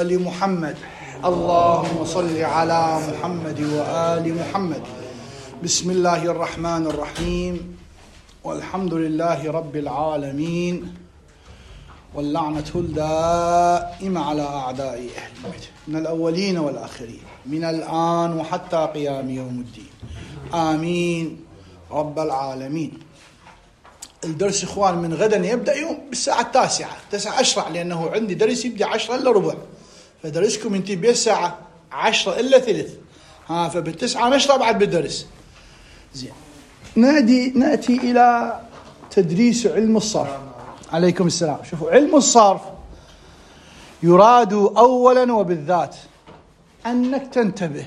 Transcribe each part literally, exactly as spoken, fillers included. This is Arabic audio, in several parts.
وآل محمد. اللهم صل على محمد وآل محمد. بسم الله الرحمن الرحيم، والحمد لله رب العالمين، واللعنة الدائمة على أعداء أهل البيت من الأولين والآخرين من الآن وحتى قيام يوم الدين، آمين رب العالمين. الدرس إخوان من غدا يبدأ يوم بالساعة التاسعة، تسعة أشرع، لأنه عندي درس يبدأ عشرة إلا ربع، فدرسكم انتي بالساعة عشرة إلا ثلث، ها فبالتسعة نشرع بعد بالدرس. زين، نادي نأتي إلى تدريس علم الصرف. عليكم السلام. شوفوا، علم الصرف يراد أولا وبالذات أنك تنتبه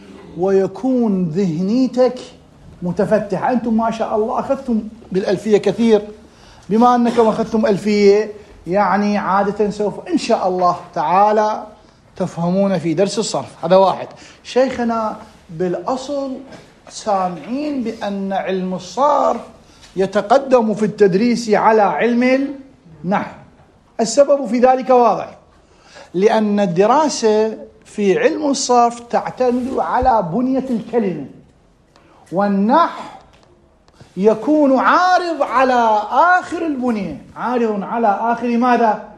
ويكون ذهنيتك متفتحة. أنتم ما شاء الله أخذتم بالألفية كثير، بما أنكم أخذتم ألفية يعني عادة سوف إن شاء الله تعالى تفهمون في درس الصرف. هذا واحد. شيخنا بالأصل سامعين بأن علم الصرف يتقدم في التدريس على علم النحو. السبب في ذلك واضح، لأن الدراسة في علم الصرف تعتمد على بنية الكلمة، والنحو يكون عارض على آخر البنية، عارض على آخر ماذا؟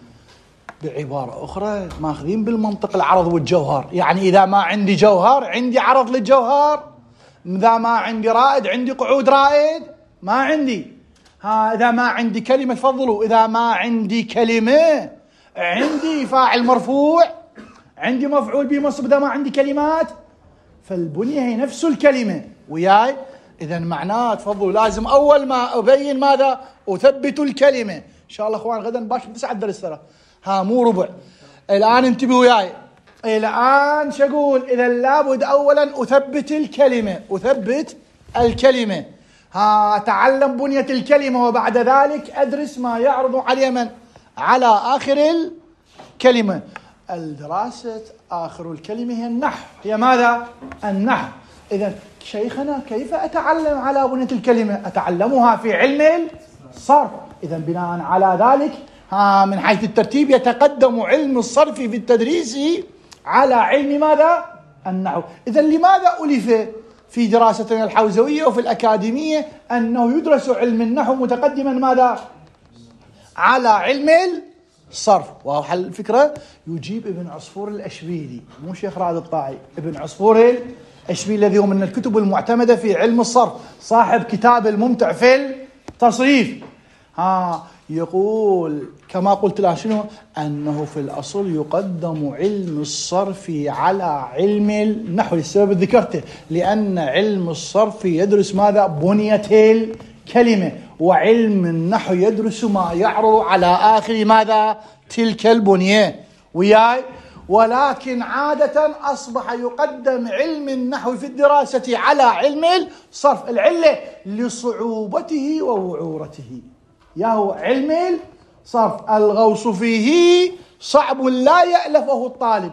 بعبارة أخرى ماخذين بالمنطق العرض والجوهر، يعني إذا ما عندي جوهر عندي عرض للجوهر، إذا ما عندي رائد عندي قعود رائد، ما عندي ها إذا ما عندي كلمة تفضلوا، إذا ما عندي كلمة عندي فاعل مرفوع، عندي مفعول به منصوب، إذا ما عندي كلمات فالبنية هي نفس الكلمة وياي. إذا معناه تفضلوا لازم أول ما أبين ماذا؟ أثبت الكلمة. إن شاء الله أخوان غدا باشر تسعة درس ترى، ها مو ربع. الآن انتبهوا وياي، الآن شقول إذا لابد أولا أثبت الكلمة، أثبت الكلمة، ها أتعلم بنية الكلمة، وبعد ذلك أدرس ما يعرض على من؟ على آخر الكلمة. الدراسة آخر الكلمة هي النحو، هي ماذا؟ النحو. إذا شيخنا كيف أتعلم على بنية الكلمة؟ أتعلمها في علم الصرف. إذا بناء على ذلك ها من حيث الترتيب يتقدم علم الصرف في التدريس على علم ماذا؟ النحو. إذا لماذا ألف في دراستنا الحوزوية وفي الأكاديمية أنه يدرس علم النحو متقدما ماذا؟ على علم الصرف. واضح الفكرة؟ يجيب ابن عصفور الأشبيلي، مو شيخ رائد الطائي، ابن عصفور الأشبيلي الذي هو من الكتب المعتمدة في علم الصرف، صاحب كتاب الممتع في التصريف، ها يقول كما قلت له شنو؟ أنه في الأصل يقدم علم الصرف على علم النحو، للسبب اللي ذكرته، لأن علم الصرف يدرس ماذا؟ بنية الكلمة، وعلم النحو يدرس ما يعرض على آخر ماذا؟ تلك البنية وياي. ولكن عادة أصبح يقدم علم النحو في الدراسة على علم الصرف. العلة لصعوبته ووعورته، ياهو علم الصرف الغوص فيه صعب لا يألفه الطالب،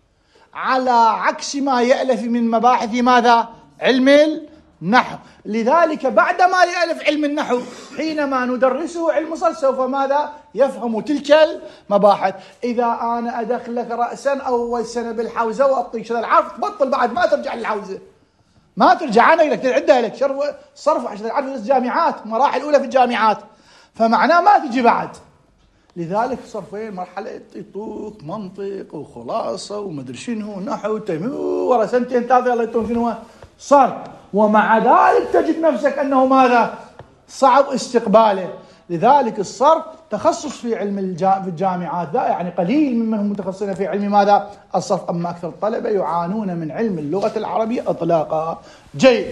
على عكس ما يألف من مباحث ماذا؟ علم النحو. لذلك بعدما يألف علم النحو حينما ندرسه علم الصرف سوف ماذا؟ يفهم تلك المباحث. إذا أنا أدخلك رأسا أول سنة بالحوزة وأعطيك هذا العرف تبطل بعد ما ترجع للحوزة، ما ترجع، أنا لك تعدها لك شرف صرف عشان العرف الجامعات، مراحل أولى في الجامعات، فمعناه ما تجي بعد. لذلك صرفين مرحلة يطوك منطق وخلاصة ومدري شنو نحو تيمو ورا سنتين ثلاثة الله يتون شنو صرف، ومع ذلك تجد نفسك أنه ماذا؟ صعب استقباله. لذلك الصرف تخصص في علم الجا... في الجامعات، لا يعني قليل ممن هم متخصصين في علم ماذا؟ الصرف. أما أكثر الطلبة يعانون من علم اللغة العربية إطلاقا. جيد،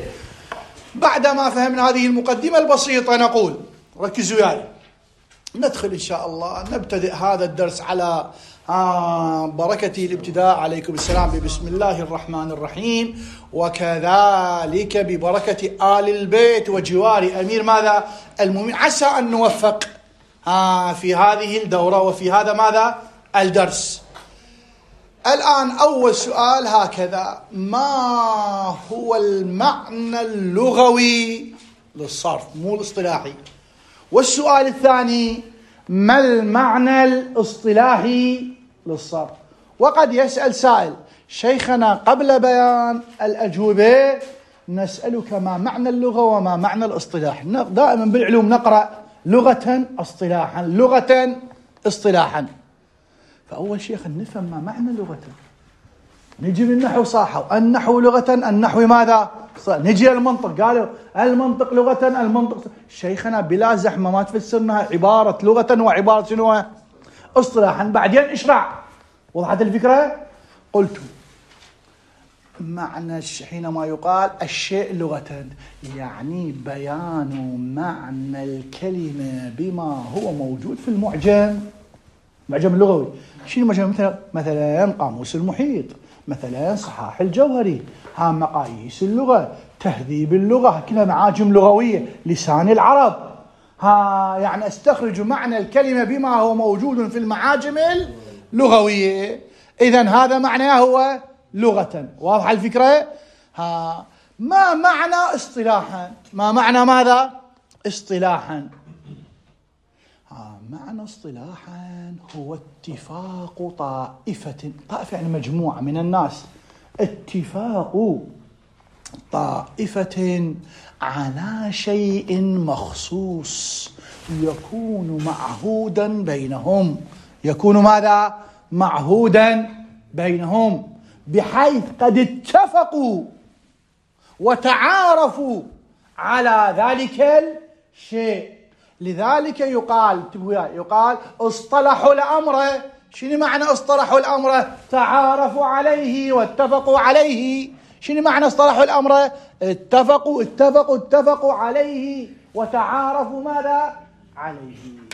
بعدما فهمنا هذه المقدمة البسيطة نقول ركزوا وياي، ندخل إن شاء الله نبتدئ هذا الدرس على آه بركة الابتداء. عليكم السلام. بسم الله الرحمن الرحيم، وكذلك ببركة آل البيت وجوار أمير ماذا؟ المؤمنين. عسى أن نوفق آه في هذه الدورة وفي هذا ماذا؟ الدرس. الآن أول سؤال هكذا: ما هو المعنى اللغوي للصرف؟ مو الاصطلاحي. والسؤال الثاني: ما المعنى الاصطلاحي للصرف؟ وقد يسأل سائل: شيخنا قبل بيان الأجوبة نسألك ما معنى اللغة وما معنى الاصطلاح. دائما بالعلوم نقرأ لغة اصطلاحا لغة اصطلاحا. فأول شيء خلينا نفهم ما معنى لغة. نجي للنحو صاحوا النحو لغة، النحو ماذا؟ نجي المنطق، قالوا المنطق لغة، المنطق شيخنا بلا زحمة ما تفسرنا عبارة لغة وعبارة شنو اصطلاحا بعدين اشرع. وضحت الفكرة؟ قلت معنى حينما يقال الشيء لغة يعني بيان معنى الكلمة بما هو موجود في المعجم، المعجم اللغوي. شنو المعجم؟ مثلا مثلا قاموس المحيط، مثلا صحاح الجوهري، ها مقاييس اللغة، تهذيب اللغة، كلها معاجم لغوية، لسان العرب. ها يعني استخرج معنى الكلمة بما هو موجود في المعاجم اللغوية. إذن هذا معناه هو لغة. واضحة الفكرة؟ ها ما معنى اصطلاحا؟ ما معنى ماذا؟ اصطلاحا. ها معنى اصطلاحا هو اتفاق طائفة، طائفة يعني مجموعة من الناس، اتفاق طائفة على شيء مخصوص يكون معهودا بينهم، يكون ماذا؟ معهودا بينهم، بحيث قد اتفقوا وتعارفوا على ذلك الشيء. لذلك يقال يقال اصطلحوا الأمر. شنو معنى اصطلحوا الأمر؟ تعارفوا عليه واتفقوا عليه. شنو معنى اصطلحوا الأمر؟ اتفقوا اتفقوا اتفقوا عليه وتعارفوا ماذا؟ عليه.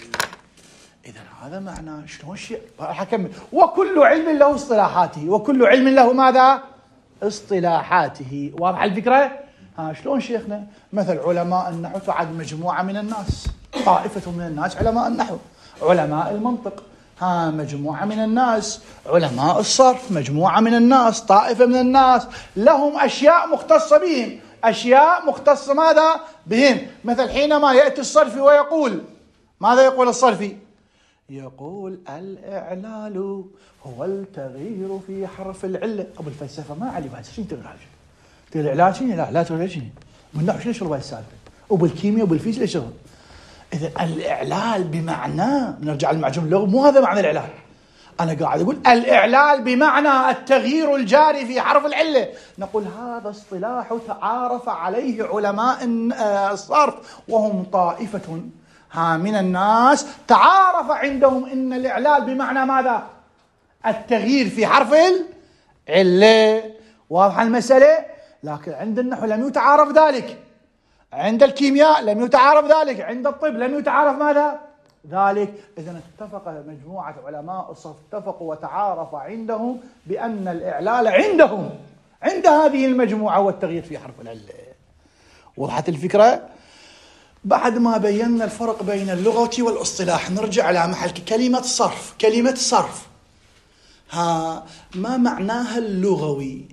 إذا هذا معنى شلون شيء حكمل. وكل علم له اصطلاحاته، وكل علم له ماذا؟ اصطلاحاته. واضح الفكرة؟ ها شلون شيخنا؟ مثل علماء النحو تعد مجموعة من الناس، طائفة من الناس علماء النحو. علماء المنطق ها مجموعة من الناس. علماء الصرف مجموعة من الناس، طائفة من الناس لهم أشياء مختصة بهم، أشياء مختصة ماذا؟ بهم. مثل حينما يأتي الصرفي ويقول ماذا يقول الصرفي؟ يقول الإعلال هو التغيير في حرف العلة. أبو الفلسفة ما علي بس شنو تغير؟ تغير الإعلال شنو؟ لا لا تغير شنو؟ والنحو شنو شغل السالفة؟ وبالكيمياء وبالفيزياء ايش شغل؟ إذا الإعلال بمعنى، نرجع للمعجم اللغوي، مو هذا معنى الإعلال. أنا قاعد أقول الإعلال بمعنى التغيير الجاري في حرف العلة. نقول هذا اصطلاح تعارف عليه علماء الصرف، وهم طائفة ها من الناس تعارف عندهم إن الإعلال بمعنى ماذا؟ التغيير في حرف العلة. واضحة المسألة؟ لكن عند النحو لم يتعارف ذلك، عند الكيمياء لم يتعارف ذلك، عند الطب لم يتعارف ماذا؟ ذلك. إذن اتفق مجموعة علماء الصرف، اتفقوا وتعارف عندهم بأن الإعلال عندهم عند هذه المجموعة والتغيير في حرف العلة. وضحت الفكرة؟ بعد ما بينا الفرق بين اللغة والاصطلاح نرجع على محل كلمة صرف. كلمة صرف ها ما معناها اللغوي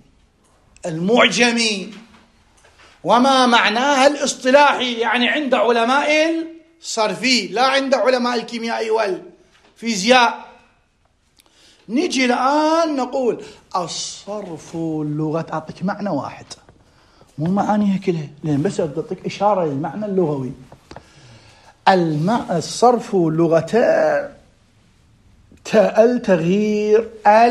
المعجمي وما معناها الاصطلاحي، يعني عند علماء الصرفي لا عند علماء الكيمياء والفيزياء. نجي الآن نقول الصرف اللغة. أعطيك معنى واحد مو معانيها كلها، لأن بس أعطيك إشارة للمعنى اللغوي. المعنى الصرف لغتان التغيير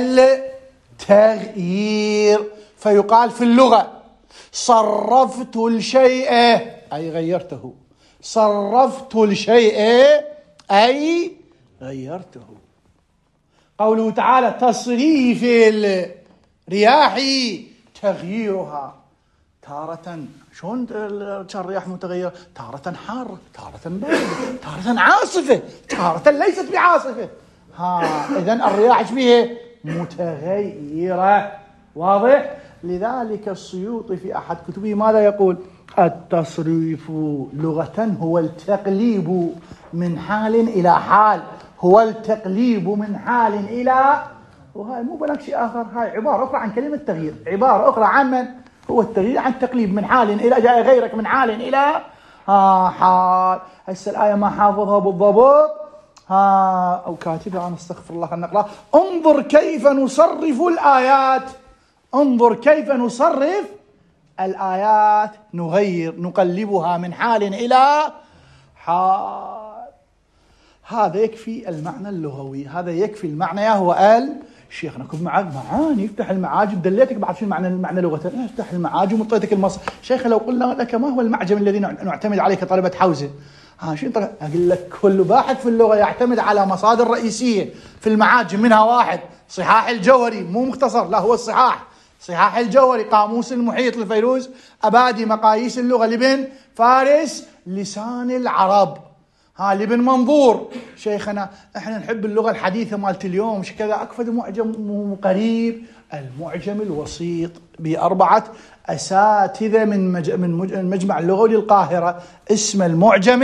التغيير. فيقال في اللغة صرفت الشيء أي غيرته، صرفت الشيء أي غيرته. قوله تعالى تصريف الرياح تغييرها تارة. شلون الرياح متغيرة؟ تارة حارة، تارة باردة، تارة عاصفة، تارة ليست بعاصفة. ها إذن الرياح فيها متغيرة. واضح؟ لذلك السيوطي في أحد كتبه ماذا يقول؟ التصريف لغة هو التقليب من حال إلى حال، هو التقليب من حال إلى، وهاي مو بلك شيء آخر، هاي عبارة أخرى عن كلمة تغيير، عبارة أخرى عن من؟ هو التغيير عن تقليب من حال إلى، جاء غيرك من حال إلى ها حال. هسه الآية ما حافظها بالضبط، ها أو كاتبها أنا استغفر الله النقرأ. انظر كيف نصرف الآيات، انظر كيف نصرف الآيات، نغير نقلبها من حال إلى حال. هذا يكفي المعنى اللغوي، هذا يكفي المعنى. يا هو قال شيخنا كن معك معاني، افتح المعاجم، دليتك بعد شو المعنى المعنى لغة، افتح المعاجم وطيتك المص. شيخ لو قلنا لك ما هو المعجم الذي نعتمد عليه كطلبة حوزة؟ ها شو انت؟ اقول لك كل باحث في اللغة يعتمد على مصادر رئيسية في المعاجم، منها واحد صحاح الجوهري، مو مختصر، لا هو الصحاح، صحاح الجوهري، قاموس المحيط للفيروز أبادي، مقاييس اللغة لابن فارس، لسان العرب ها لابن منظور. شيخنا احنا نحب اللغة الحديثة مالت اليوم مش كذا، اكفد معجم قريب، المعجم الوسيط بأربعة أساتذة من مج... من مج... المجمع اللغوي للقاهرة، اسمه المعجم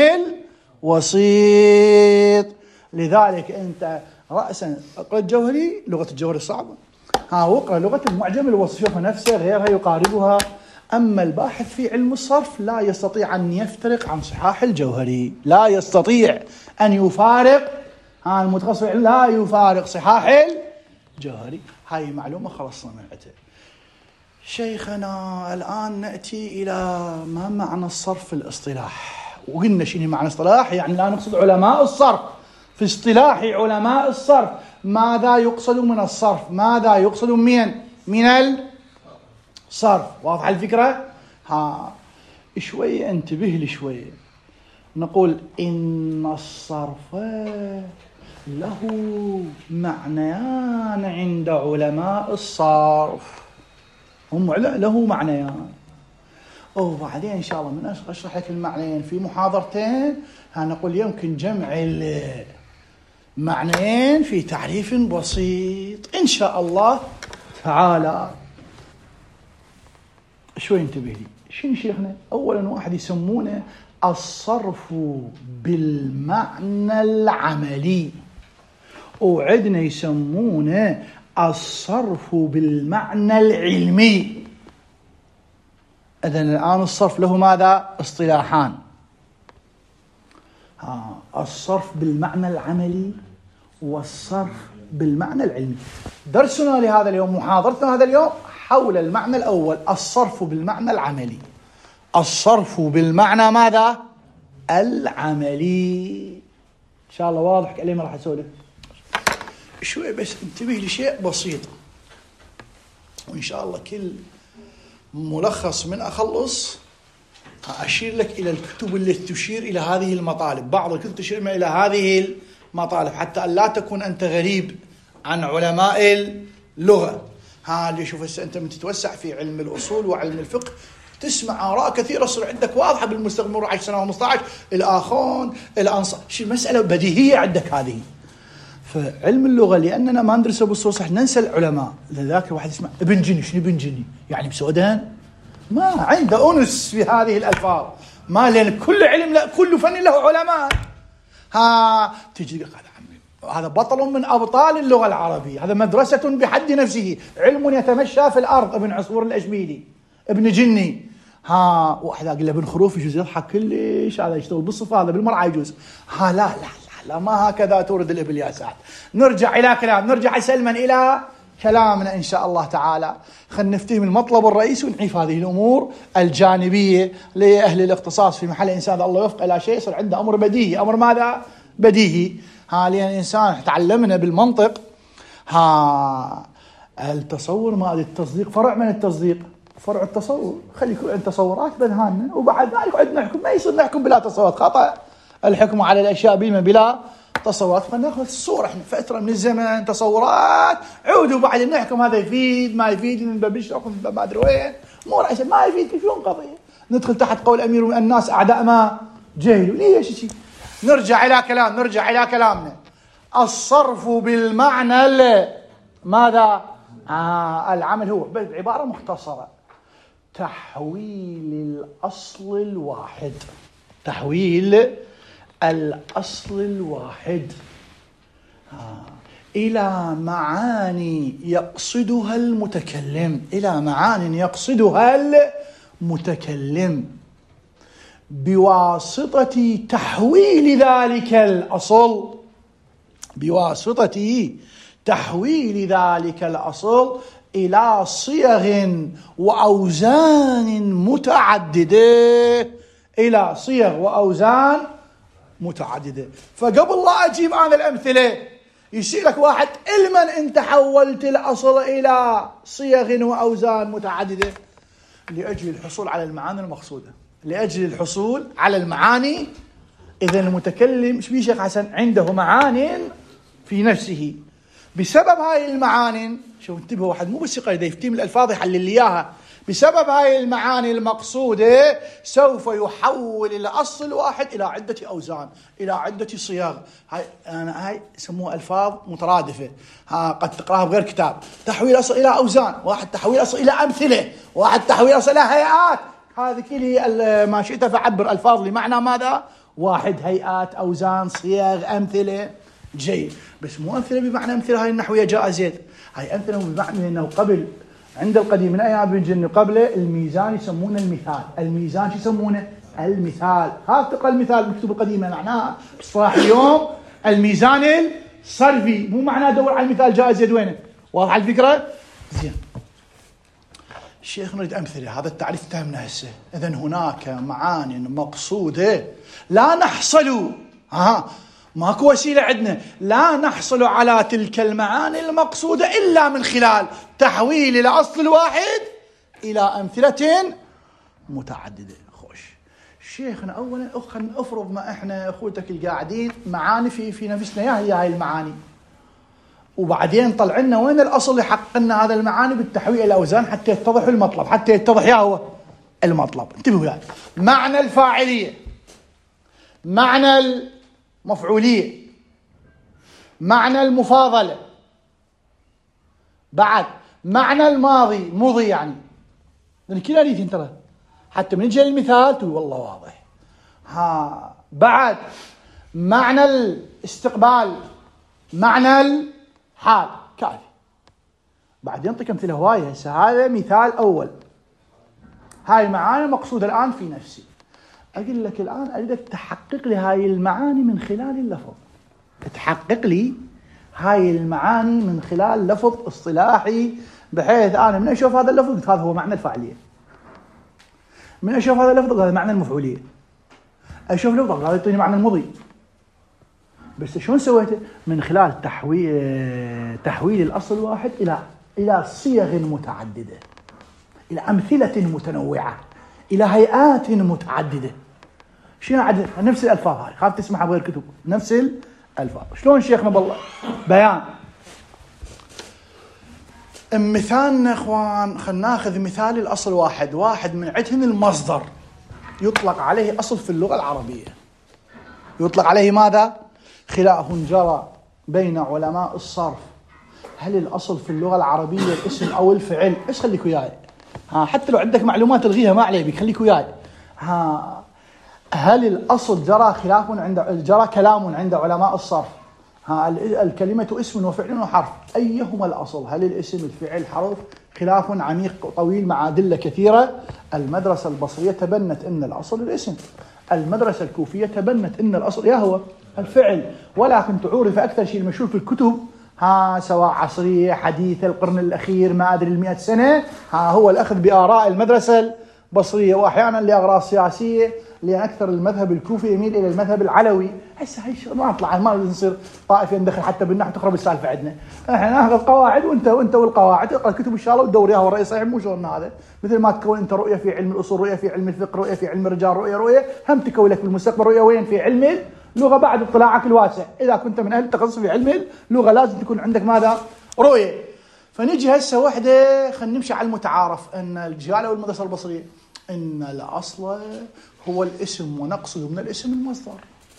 الوسيط. لذلك انت رأسا اقرأ الجوهري، لغة الجوهري صعبة، ها واقرأ لغة المعجم الوسيط، شوف نفسه غيرها يقاربها. أما الباحث في علم الصرف لا يستطيع أن يفترق عن صحاح الجوهري، لا يستطيع أن يفارق، ها المتخصص لا يفارق صحاح الجوهري. هاي معلومة خلاص سمعتها. شيخنا الآن نأتي إلى ما معنى الصرف في الاصطلاح. وقلنا شنو معنى الاصطلاح، يعني لا نقصد علماء الصرف، في اصطلاح علماء الصرف ماذا يقصد من الصرف، ماذا يقصد من من الصرف. واضح الفكرة؟ ها شوية انتبه لي شوية. نقول إن الصرف له معنيان عند علماء الصرف، هم له معنيان. وبعدين إن شاء الله من أشرح لك المعنيين في محاضرتين، هنقول يمكن جمع المعنيين في تعريف بسيط إن شاء الله تعالى. شوي انتبه لي. شنو شيخنا؟ أولا واحد يسمونه الصرف بالمعنى العملي، وعندنا يسمونه الصرف بالمعنى العلمي. إذن الآن الصرف له ماذا؟ اصطلاحان، ها الصرف بالمعنى العملي والصرف بالمعنى العلمي. درسنا لهذا اليوم، محاضرتنا هذا اليوم حول المعنى الأول، الصرف بالمعنى العملي. الصرف بالمعنى ماذا؟ العملي. إن شاء الله واضح كلمة راح أسولف شوي، بس انتبه لشيء بسيط، وإن شاء الله كل ملخص من أخلص أشير لك إلى الكتب التي تشير إلى هذه المطالب، بعض الكتب تشير إلى هذه المطالب حتى أن لا تكون أنت غريب عن علماء اللغة. ها اللي شوف أنت من تتوسع في علم الأصول وعلم الفقه تسمع آراء كثيرة صار عندك واضحة بالمستقبل عشر سنة وخمسة عشر، الآخون الأنصار، شيء مسألة بديهية عندك هذه. فعلم اللغة لأننا ما ندرسه بالصورة صح ننسى العلماء. لذلك الواحد يسمع ابن جني، شنو ابن جني؟ يعني بسودان ما عنده أنس في هذه الألفاظ، ما لأن كل علم لا كل فن له علماء. ها تجي هذا عمي هذا بطل من أبطال اللغة العربية، هذا مدرسة بحد نفسه، علم يتمشى في الأرض، ابن عصفور الأشبيلي، ابن جني. ها واحد أقول له ابن خروف يجوز يضحك كلش، هذا يشتغل بالصفة، هذا بالمرعى يجوز. ها لا لا لا ما هكذا تورد الإبل يا سعد. نرجع إلى كلام، نرجع سلما إلى كلامنا إن شاء الله تعالى. خلينا نفتهم المطلب الرئيسي ونعيف هذه الأمور الجانبية لأهل الاختصاص في محل الإنسان الله يوفق إلى شيء يصير عنده أمر بديهي. أمر ماذا؟ بديهي. ها لأن الإنسان تعلمنا بالمنطق ها التصور ما التصديق فرع من التصديق، فرع التصور. خلي يكون عندنا تصورات بذهاننا وبعد ذلك عندنا حكم، ما يصير نحكم بلا تصورات، خطأ الحكم على الأشياء بما بلا تصورات. فناخذ الصورة احنا فترة من الزمن تصورات، عودوا بعد نحكم هذا يفيد ما يفيد، من باب نشرح من باب ما ادري وين، مو رأسا ما يفيد في شلون قضية. ندخل تحت قول أمير من الناس أعداء ما جهلوا. ليش شيء؟ نرجع إلى كلام نرجع إلى كلامنا. الصرف بالمعنى ماذا؟ آه العمل هو بعبارة مختصرة تحويل الأصل الواحد، تحويل الأصل الواحد إلى معاني يقصدها المتكلم، إلى معاني يقصدها المتكلم بواسطة تحويل ذلك الأصل بواسطة تحويل ذلك الأصل إلى صيغ وأوزان متعددة إلى صيغ وأوزان متعددة. فقبل لا أجيب أنا الأمثلة يسألك واحد: لمن أنت حولت الأصل إلى صيغ وأوزان متعددة؟ لأجل الحصول على المعاني المقصودة، لأجل الحصول على المعاني. إذا المتكلم ايش بيه شيخ حسن؟ عنده معان في نفسه، بسبب هاي المعاني، شوف انتبهوا، واحد مو بس يقرأ يفتهم الألفاظ يحلل لي إياها، بسبب هاي المعاني المقصودة سوف يحول الأصل الواحد إلى عدة أوزان، إلى عدة صيغ. هاي أنا هاي يسموها ألفاظ مترادفة، ها قد تقرأها بغير كتاب. تحويل أصل إلى أوزان، واحد تحويل أصل إلى أمثلة، واحد تحويل أصل إلى هيئات. هذه كلها ما شئت فعبر ألفاظ لمعنى ماذا؟ واحد، هيئات، أوزان، صيغ، أمثلة. جيد، بس مو أمثلة بمعنى أمثلة هاي النحوية جاء زيد، هاي أمثلة بمعنى أنه قبل عند القديم من أيام ابن جني قبل الميزان يسمونه المثال. الميزان شو يسمونه؟ المثال. هذا تقرأ المثال بالكتب القديمة معناها بصراحة اليوم الميزان الصرفي، مو معناه دور على المثال جاء زيد وينه. واضح الفكرة؟ زين. الشيخ نريد أمثلة، هذا التعريف انتهمنا هسه. إذن هناك معان مقصودة لا نحصل، ها ماكو وسيلة عندنا، لا نحصل على تلك المعاني المقصودة إلا من خلال تحويل الأصل الواحد إلى أمثلة متعددة. خوش شيخنا، أولا خلينا أفرض ما إحنا أخوتك القاعدين معاني في في نفسنا، يا هي هاي المعاني، وبعدين طلع لنا وين الأصل اللي حقق لنا هذا المعاني بالتحويل إلى أوزان حتى يتضح المطلب، حتى يتضح يا هو المطلب. انتبهوا يعني، معنى الفاعلية، معنى المفعولية، معنى المفاضلة، بعد معنى الماضي، مضي يعني، لأن كلا ريتين ترى حتى من جهة المثال تقول والله واضح. ها بعد معنى الاستقبال، معنى الحال، كافي. بعدين ينطيك أمثلة هواية. هسه هذا مثال أول، هاي المعاني مقصودة الآن في نفسي. أقول لك الآن أريدك تحقق لي هاي المعاني من خلال اللفظ، تحقق لي هاي المعاني من خلال لفظ اصطلاحي، بحيث أنا من أشوف هذا اللفظ قلت هذا هو معنى الفاعلية، من أشوف هذا اللفظ هذا معنى المفعولية، أشوف لفظ هذا يعطيني معنى المضي. بس شلون سويته؟ من خلال تحويل تحويل الأصل الواحد إلى إلى صيغ متعددة، إلى أمثلة متنوعة، إلى هيئات متعددة. شنو عدد؟ نفس الألفاظ هاي، خاف تسمعها بغير كتب، نفس الألفاظ. شلون شيخنا بالله بيان مثالنا اخوان؟ خلينا ناخذ مثال الأصل واحد، واحد من عندهم المصدر يطلق عليه أصل في اللغة العربية، يطلق عليه ماذا؟ خلاف جرى بين علماء الصرف، هل الأصل في اللغة العربية الاسم أو الفعل؟ إيش خليك وياي، ها حتى لو عندك معلومات الغيها ما عليه بك، خليك وياي. ها هل الأصل جرى خلاف عند جرى كلام عند علماء الصرف، ها الكلمة اسم وفعل وحرف، أيهما الأصل؟ هل الاسم الفعل حرف؟ خلاف عميق طويل مع أدلة كثيرة. المدرسة البصرية تبنت أن الأصل الاسم، المدرسة الكوفية تبنت أن الأصل يا هو الفعل، ولكن تعرف أكثر شيء المشهور في الكتب، ها سواء عصرية حديثة القرن الأخير ما أدري المئة سنة، ها هو الأخذ بآراء المدرسة البصرية، وأحيانا لأغراض سياسية، لأن أكثر المذهب الكوفي يميل إلى المذهب العلوي. هسه هاي ما نطلع ما نصير طائفة ندخل حتى بالنحو تخرب السالفة عندنا، احنا ناخذ قواعد وانت وانت والقواعد اقرا كتب ان شاء الله وتدوريها ورا صحيح مو شغلنا هذا. مثل ما تكون انت رؤية في علم الأصول، رؤية في علم الفقه، رؤية في علم الرجال، رؤية رؤية هم تكون لك بالمستقبل رؤية وين في علم اللغة بعد اطلاعك الواسع. إذا كنت من أهل التخصص في علم اللغة لازم تكون عندك ماذا؟ رؤية. فنجي هسه وحدة خلينا نمشي على المتعارف أن الجالة والمدرسة البصرية إن الأصل هو الاسم ونقصد من الاسم المصدر.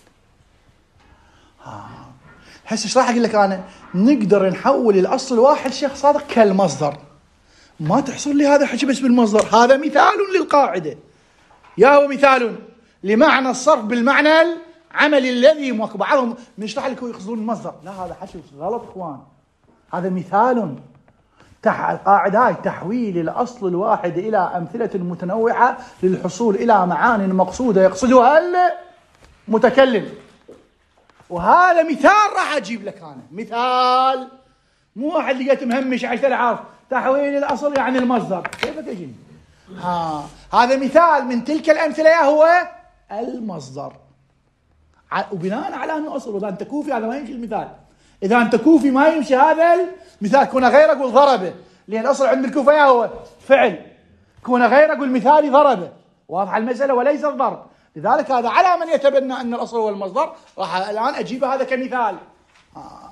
ها هسه ايش راح اقول لك انا؟ نقدر نحول الاصل الواحد شيخ صادق كالمصدر. ما تحصل لي هذا حكي بس بالمصدر، هذا مثال للقاعده، يا هو مثال لمعنى الصرف بالمعنى العملي الذي بعضهم نشرح لك يقصدون المصدر، لا هذا حكي غلط اخوان، هذا مثال. تح القاعده هاي تحويل الاصل الواحد الى امثله متنوعه للحصول الى معاني مقصوده يقصدها المتكلم. وهذا مثال راح أجيب لك أنا مثال، مو واحد لقيت مهمش عشان أعرف تحويل الأصل يعني المصدر، كيف تجيني؟ ها هذا مثال من تلك الأمثلة يا هو المصدر، وبناء على أنه أصل. وإذا أنت كوفي هذا ما يمشي المثال، إذا أنت كوفي ما يمشي هذا المثال. كون غير أقول ضربه، لأن الأصل عند الكوفة يا هو فعل، كون غير أقول مثالي ضربه، واضح المسألة وليس الضرب. لذلك هذا على من يتبنى أن الأصل هو المصدر راح الآن أجيب هذا كمثال. آه.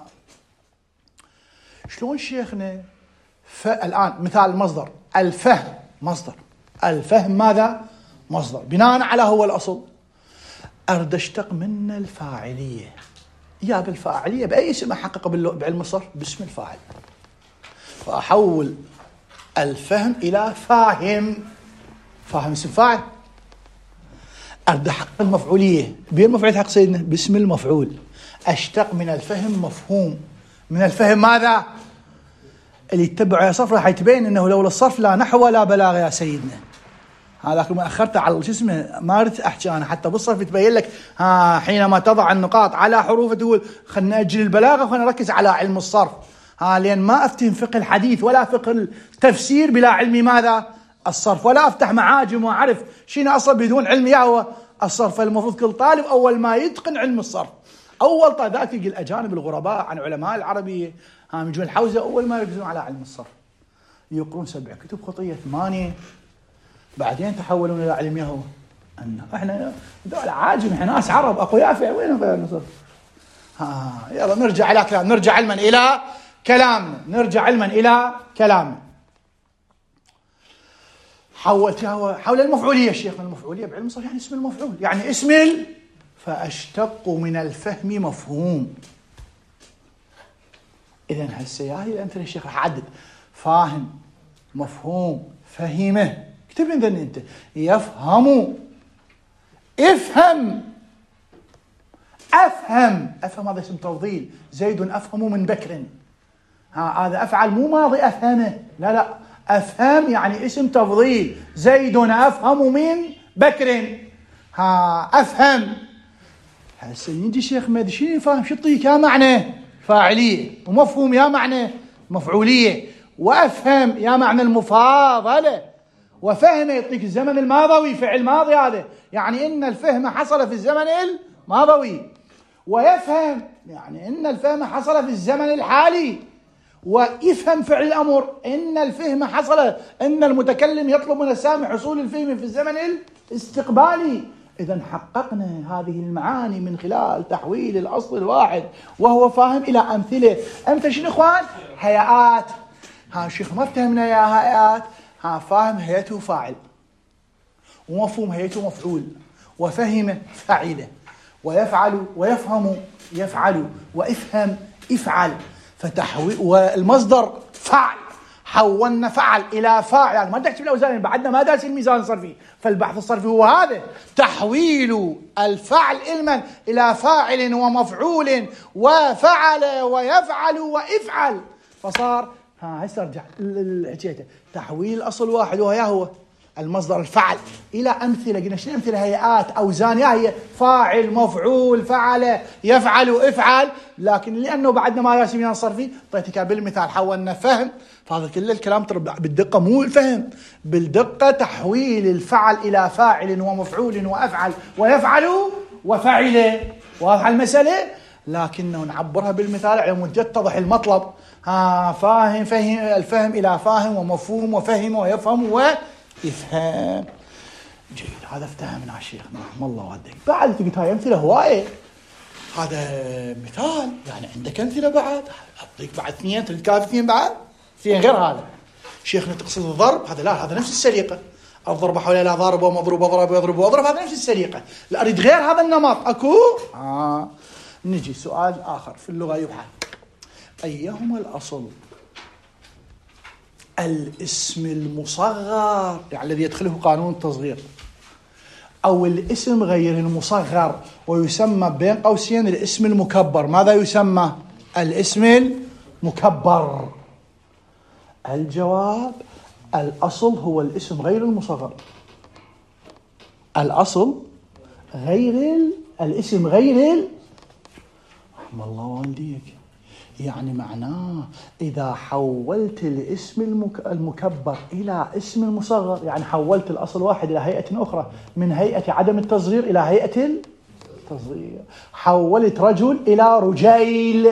شلون شيخنا؟ فالآن مثال المصدر، الفهم مصدر، الفهم ماذا؟ مصدر، بناء على هو الأصل. أرد أشتق من الفاعلية، يا بالفاعلية بأي اسم أحقق بعلم الصرف؟ باسم الفاعل، فأحول الفهم إلى فاهم، فاهم اسم فاعل. أرد أحقق المفعولية، بين مفعول حق سيدنا باسم المفعول. أشتق من الفهم مفهوم، من الفهم ماذا؟ اللي يتبع يا صرف راح يتبين أنه لولا الصرف لا نحو ولا بلاغ يا سيدنا. هذاك ما أخرت على شو اسمه، ما أردت أحكي أنا حتى بالصرف يتبين لك ها حينما تضع النقاط على حروف تقول خلنا نأجل البلاغة وخلنا نركز على علم الصرف. ها لأن ما أفتهم فقه الحديث ولا فقه التفسير بلا علم ماذا؟ الصرف، ولا أفتح معاجم وأعرف شنو أصلا بدون علم يهوى الصرف. المفروض كل طالب أول ما يتقن علم الصرف، أول طالب ذاك يجي الأجانب الغرباء عن علماء العربية ها يجون الحوزة أول ما يركزون على علم الصرف، يقرون سبع كتب خطية ثمانية، بعدين تحولون إلى علم يهوى. أن إحنا دول عاجم، إحنا ناس عرب أقوياء في وين في الصرف. ها يلا نرجع إلى كلام، نرجع علما إلى كلامنا، نرجع علما إلى كلامنا. حولت حول المفعولية شيخنا، المفعولية بعلم الصرف يعني اسم المفعول، يعني اسم ال... فأشتق من الفهم مفهوم. إذن هسه هاي الأمثلة الشيخ راح أعدد: فاهم، مفهوم، فهمه. اكتب إذن أنت يفهم، افهم، أفهم. أفهم هذا اسم تفضيل، زيد أفهم من بكر. ها هذا أفعل مو ماضي أفهمه، لا لا، أفهم يعني اسم تفضيل، زيد أفهم من بكر. ها أفهم. هسه يجي شيخ مهدي شنو يفهم؟ شو يعطيك يا معنى فاعلية، ومفهوم يا معنى مفعولية، وأفهم يا معنى المفاضلة، وفهم يعطيك الزمن الماضوي، فعل ماضي هذا يعني إن الفهم حصل في الزمن الماضوي، ويفهم يعني إن الفهم حصل في الزمن الحالي، ويفهم فعل الأمر إن الفهم حصل، إن المتكلم يطلب من السامع حصول الفهم في الزمن الاستقبالي. إذن حققنا هذه المعاني من خلال تحويل الأصل الواحد وهو فاهم إلى أمثلة. أمثلة شنو إخوان؟ هيئات. ها شيخ ما افتهمنا يا هيئات. ها فاهم هيئته فاعل، ومفهوم هيئته مفعول، وفهم فاعله، ويفعل ويفهم يفعل، وافهم افعل. فتحويل والمصدر فعل، حولنا فعل إلى فاعل. يعني ما تحكي بالأوزان، بعدنا ما دارس الميزان الصرفي، فالبحث الصرفي هو هذا، تحويل الفعل علما إلى فاعل ومفعول وفعل ويفعل وافعل، فصار ها هسه ارجع الحكيته تحويل الاصل واحد وهو هو المصدر الفعل الى امثله. قلنا شنو امثله؟ هيئات، اوزان، يا هي فاعل، مفعول، فعل، يفعل، افعل. لكن لانه بعدنا ما دارس الميزان الصرفي اعطيتك بالمثال حولنا فهم. فهذا كل الكلام ترى بالدقه، مو الفهم بالدقه، تحويل الفعل الى فاعل ومفعول وافعل ويفعل وفعل. واضحه المساله؟ لكنه نعبرها بالمثال على مود يتضح المطلب. ها فاهم، فهم، الفهم الى فاهم ومفهوم وفهم ويفهم ويفهم. جيد، هذا افتهمنا شيخنا رحمه الله والديك. بعد قلت هاي امثله هوايه، هذا مثال يعني عندك امثله بعد، اعطيك بعد اثنين، تريد كافي اثنين بعد اثنين غير هذا. شيخنا تقصد الضرب؟ هذا لا، هذا نفس السليقه. الضرب حول لا ضارب ومضروب وضرب ويضرب وضرب، هذا نفس السليقه. لا اريد غير هذا النمط اكو. آه. نجي سؤال آخر في اللغة يبحث: أيهما الأصل؟ الاسم المصغر يعني الذي يدخله قانون التصغير، أو الاسم غير المصغر ويسمى بين قوسين الاسم المكبر؟ ماذا يسمى؟ الاسم المكبر. الجواب: الأصل هو الاسم غير المصغر. الأصل غير الاسم غير رحم الله والديك. يعني معناه إذا حولت الاسم المك... المكبر إلى اسم مصغر، يعني حولت الأصل واحد إلى هيئة أخرى، من هيئة عدم التصغير إلى هيئة التصغير. حولت رجل إلى رجيل،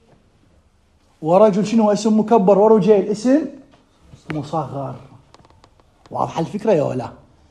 ورجل شنو اسم مكبر، ورجيل اسم مصغر. واضحة الفكرة يا ولا؟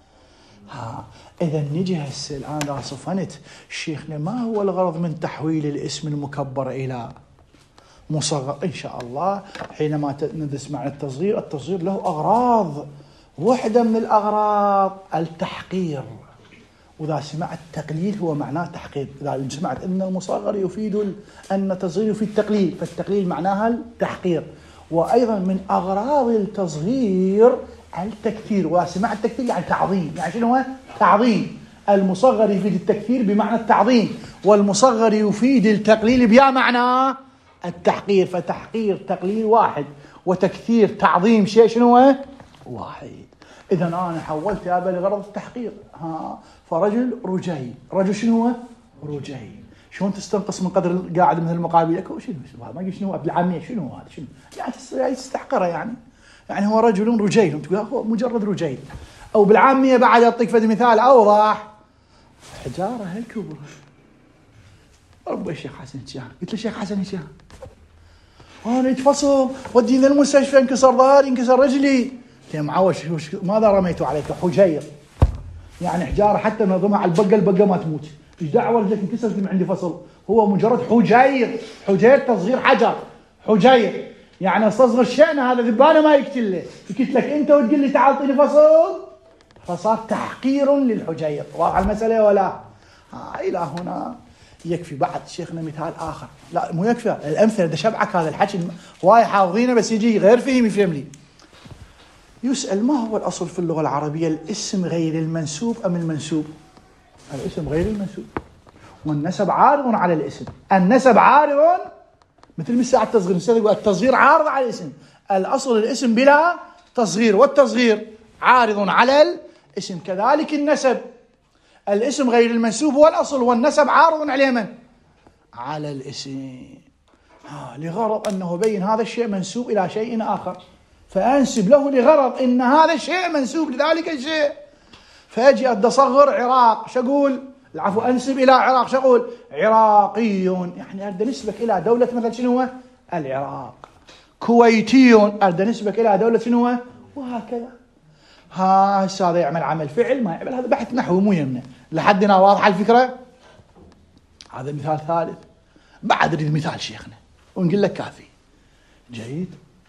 ها إذا نجي هسه الآن إذا صفنت شيخنا ما هو الغرض من تحويل الاسم المكبر إلى مصغر؟ إن شاء الله حينما ندرس معنى التصغير، التصغير له أغراض، واحدة من الأغراض التحقير. وإذا سمعت تقليل هو معناه تحقير. إذا سمعت أن المصغر يفيد أن التصغير يفيد التقليل، فالتقليل معناها التحقير. وأيضا من أغراض التصغير التكثير. وإذا سمعت التكثير يعني تعظيم. يعني شنو هو؟ تعظيم. المصغر يفيد التكثير بمعنى التعظيم، والمصغر يفيد التقليل بيا معنى التحقير. فتحقير تقليل واحد، وتكثير تعظيم شيء شنو هو؟ واحد. إذا أنا حولت هذا لغرض التحقير. ها فرجل رجيل، رجل شنو هو؟ رجيل. شلون تستنقص من قدر قاعد مثل المقابل؟ شنو ما قلت شنو بالعامية شنو هذا؟ شنو يعني تستحقره؟ يعني يعني هو رجل رجيل، تقول هو مجرد رجيل. أو بالعامية بعد أعطيك فد مثال أوضح، حجارة هالكبر. رب الشيخ حسن الشاه، قلت له شيخ حسن الشاه أنا يتفصل ودينا المستشفى، انكسر ظهري انكسر رجلي. يا معوش ماذا رميت عليك؟ حجير. يعني حجارة حتى نظمها على البقة، البقة ما تموت. ايش دعوة رجلك انكسرت من عندي فصل؟ هو مجرد حجير. حجير تصغير حجر. حجير يعني استصغر شأنه، هذا ذبانة ما يقتله، يقتلك انت وتقول لي تعال اعطيني فصل. فصار تحقير للحجير. واضحة المسألة ولا؟ ها إلى هنا يكفي. بعد شيخنا مثال آخر، لا مو يكفي الأمثلة ده شبعك هذا الحكي هواي حافظينه، بس يجي غير فهم يفهم لي. يسأل ما هو الأصل في اللغة العربية؟ الاسم غير المنسوب أم المنسوب؟ الاسم غير المنسوب، والنسب عارض على الاسم. النسب عارض مثل مساعة التصغير، التصغير عارض على الاسم. الأصل الاسم بلا تصغير، والتصغير عارض على الاسم. كذلك النسب، الاسم غير المنسوب هو الأصل، والنسب عارض على من؟ على الاسم. ها لغرض أنه بين هذا الشيء منسوب إلى شيء آخر، فأنسب له لغرض إن هذا الشيء منسوب لذلك الشيء. فأجي أتصغر عراق، شقول العفو أنسب إلى عراق، شقول عراقي، يعني أريد نسبك إلى دولة مثل شنو هو؟ العراق. كويتي أريد نسبك إلى دولة شنو هو؟ وهكذا. ها هذا يعمل عمل فعل ما يعمل، هذا بحث نحوي مو يمنا. لحدنا واضحة الفكرة؟ هذا مثال ثالث. بعد نريد مثال شيخنا ونقول لك كافي. جيد.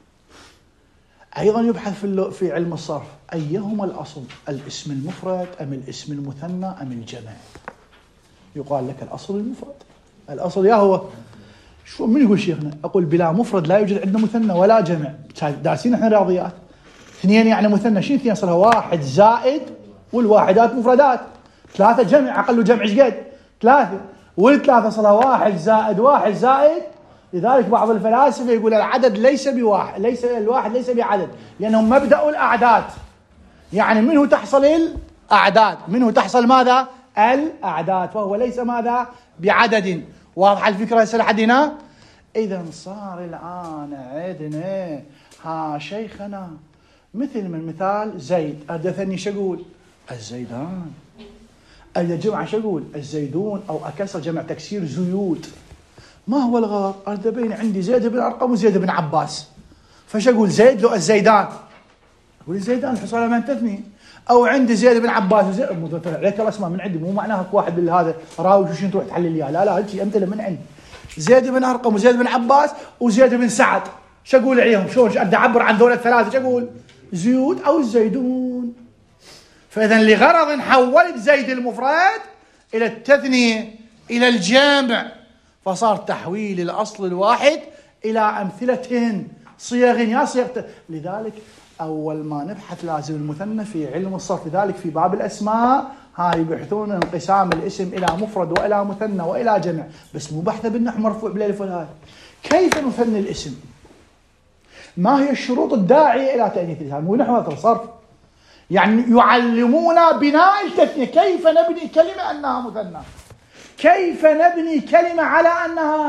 أيضا يبحث في في علم الصرف أيهما الأصل، الاسم المفرد أم الاسم المثنى أم الجمع؟ يقال لك الأصل المفرد. الأصل يا هو شو من يقول شيخنا؟ أقول بلا مفرد لا يوجد عندنا مثنى ولا جمع. دارسين احنا رياضيات. اثنين يعني مثنى، شنو اثنين صارها؟ واحد زائد، والواحدات مفردات. ثلاثة جمع، أقل جمع ايش قد؟ ثلاثة. والثلاثة صارها واحد زائد واحد زائد. لذلك بعض الفلاسفة يقول العدد ليس بواحد، ليس الواحد ليس بعدد، لأنه مبدأ الأعداد. يعني منه تحصل الأعداد، منه تحصل ماذا؟ الأعداد، فهو ليس ماذا؟ بعدد. واضح الفكرة هسه لحد هنا؟ إذا صار الآن عندنا ها شيخنا مثل من مثال زيد، أردثني شقول الزيدان، أريد جمع شقول الزيدون، أو أكسر جمع تكسير زيود. ما هو الغرض؟ أريد بين عندي زيد بن أرقم وزيد بن عباس، فشقول زيد لو الزيدان، أقول الزيدان الحصول من تثني. أو عندي زيد بن عباس وزيد عليك الأسماء من عندي، مو معناها واحد بالهذا راوي شو شنو تروح تحلل إياه، لا لا هذه أمثلة من عندي. زيد بن أرقم وزيد بن عباس وزيد بن سعد، شقول عليهم شلون أريد أعبر عن دولة ثلاثة؟ شقول زيود أو الزيدون. فإذا لغرض حولت زيد المفرد إلى التثنية إلى الجمع، فصار تحويل الأصل الواحد إلى أمثلة صيغ يا صيغ. لذلك أول ما نبحث لازم المثنى في علم الصرف. لذلك في باب الأسماء هاي يبحثون انقسام الاسم إلى مفرد وإلى مثنى وإلى جمع، بس مو بحث بالنحو مرفوع بالالف والهاء. كيف نثني الاسم؟ ما هي الشروط الداعية إلى تأنيث الاسم؟ مو نحو الصرف، يعني يعلمونا بناء التثنية. كيف نبني كلمة أنها مثنى؟ كيف نبني كلمة على أنها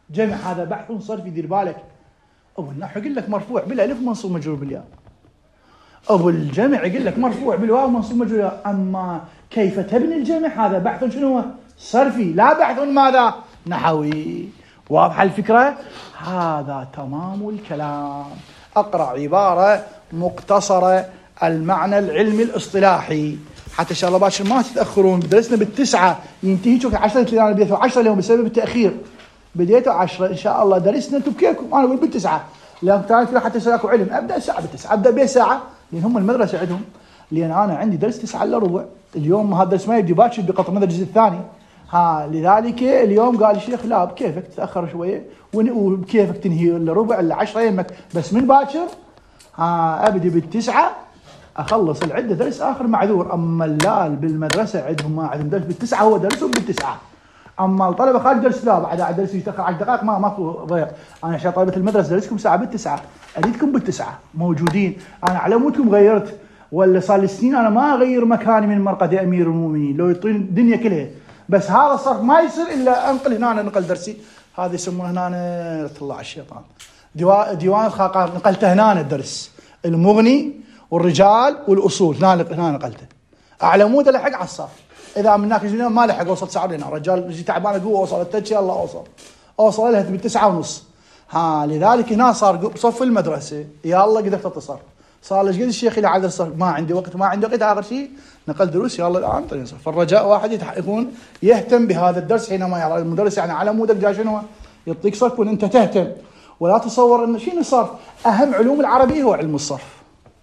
جمع هذا بحث صرفي، دير بالك. أبو النحو يقول لك مرفوع بالألف منصوب مجرور بالياء، أبو الجمع يقول لك مرفوع بالواو منصوب مجرور بالياء. أما كيف تبني الجمع هذا بحث شنو هو؟ صرفي، لا بحث ماذا؟ نحوي. واضحة الفكرة؟ هذا تمام الكلام. أقرأ عبارة مقتصرة المعنى العلمي الاصطلاحي حتى إن شاء الله باشر ما تتأخرون. درسنا بالتسعة ينتهي شوف عشرة اللي أنا بديته عشرة اليوم بسبب التأخير، بديته عشرة إن شاء الله. درسنا أنتم بكيفكم، أنا أقول بالتسعة لأن تعرف حتى ساكو علم أبدأ الساعة بالتسعة، أبدأ بساعة لأن هم المدرسة عندهم، لأن أنا عندي درس تسعة إلا ربع اليوم. هذا الدرس ما يبدي باكر بقطر مدرسة الجزء الثاني. ها لذلك اليوم قال الشيخ لا بكيفك تتأخر شوية وبكيفك تنهي إلا ربع إلا عشرة يمك، بس من باكر ها أبدي بالتسعة أخلص العدة درس آخر معذور. أما اللال بالمدرسة عندهم ما عندهم درس بالتسعة، هو درسهم بالتسعة. أما الطلبة خارج درس لا بعد درس يتأخر عشر دقائق ما ماكو ضيق. أنا عشان طلبة المدرسة درسكم ساعة بالتسعة، أريدكم بالتسعة موجودين. أنا على مودكم غيرت ولا صار لي سنين أنا ما أغير مكاني من مرقد أمير المؤمنين لو يطين الدنيا كلها، بس هذا الصرف ما يصير إلا أنقل هنا نقل درسي. هذا يسمونه هنا طلع الشيطان ديوان الخاقان، نقلته هنا الدرس المغني والرجال والأصول هنا هنا نقلته. أعلى مود لحق على الصرف، إذا من هناك ما لحق وصل ساعة هنا رجال يجي تعبان قوة وصلت تجي الله أوصل أوصل لها بالتسعة ونص. ها لذلك هنا صار بصف المدرسة يا الله قدرت تتصرف. صار ليش قد الشيخ إلى عدد الصرف ما عندي وقت ما عندي وقت آخر شيء نقل دروس يا الله الآن طيب. فالرجاء واحد يكون يهتم بهذا الدرس حينما يرى المدرس يعني على مودك جاي شنو يعطيك صرف وأنت تهتم، ولا تصور إن شيء الصرف أهم علوم العربية هو علم الصرف.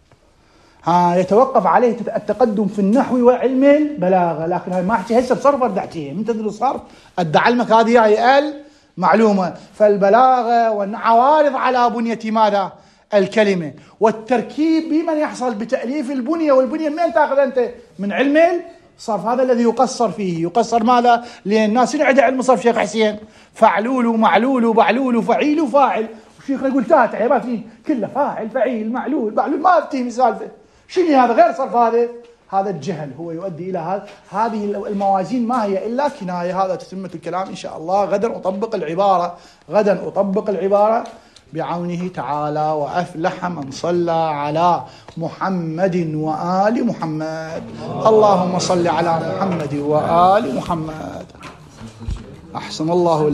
ها يتوقف عليه التقدم في النحو وعلم البلاغة، لكن هاي ما أحكي هسه بصرف أرد أحكيها من تدرس صرف أدى علمك هذه هي المعلومة. فالبلاغة والعوارض على بنية ماذا؟ الكلمة، والتركيب بمن يحصل بتأليف البنية، والبنية من تأخذ أنت؟ من علم الصرف. هذا الذي يقصر فيه. يقصر ماذا؟ لأن الناس عندها علم الصرف شيخ حسين فعلول ومعلول وبعلول وفعيل وفاعل، وشيخنا يقول تات عبارات كلها فاعل فعيل معلول معلول ما أفتهم سالفة شنو هذا غير صرف. هذا هذا الجهل هو يؤدي إلى هذا. هذه الموازين ما هي إلا كناية. هذا تتمة الكلام إن شاء الله. غدا أطبق العبارة غدا أطبق العبارة بعونه تعالى. وأفلح من صلى على محمد وآل محمد. اللهم صل على محمد وآل محمد. أحسن الله.